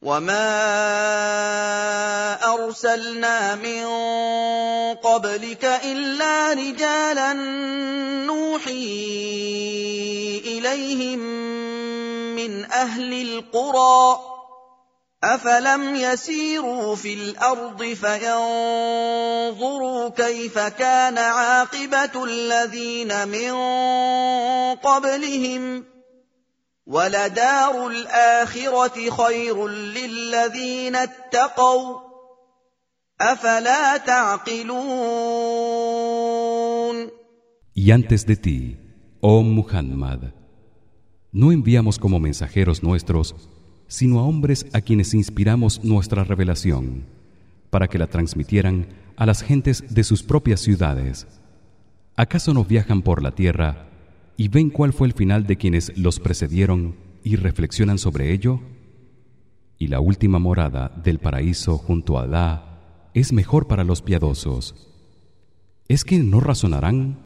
وَمَا أَرْسَلْنَا مِن قَبْلِكَ إِلَّا رِجَالًا نُّوحِي إِلَيْهِم مِّنْ أَهْلِ الْقُرَىٰ ۗ أَفَلَمْ يَسِيرُوا فِي الْأَرْضِ فَيَنظُرُوا كَيْفَ كَانَ عَاقِبَةُ الَّذِينَ مِن قَبْلِهِمْ ۗ وَلَدَارُ الْآخِرَةِ خَيْرٌ لِّلَّذِينَ اتَّقَوْا ۗ أَفَلَا تَعْقِلُونَ. Y antes de ti, oh Muhammad, no enviamos como mensajeros nuestros sino a hombres a quienes inspiramos nuestra revelación para que la transmitieran a las gentes de sus propias ciudades. ¿Acaso no viajan por la tierra y ven cuál fue el final de quienes los precedieron y reflexionan sobre ello? Y la última morada del paraíso junto a Alá es mejor para los piadosos. ¿Es que no razonarán?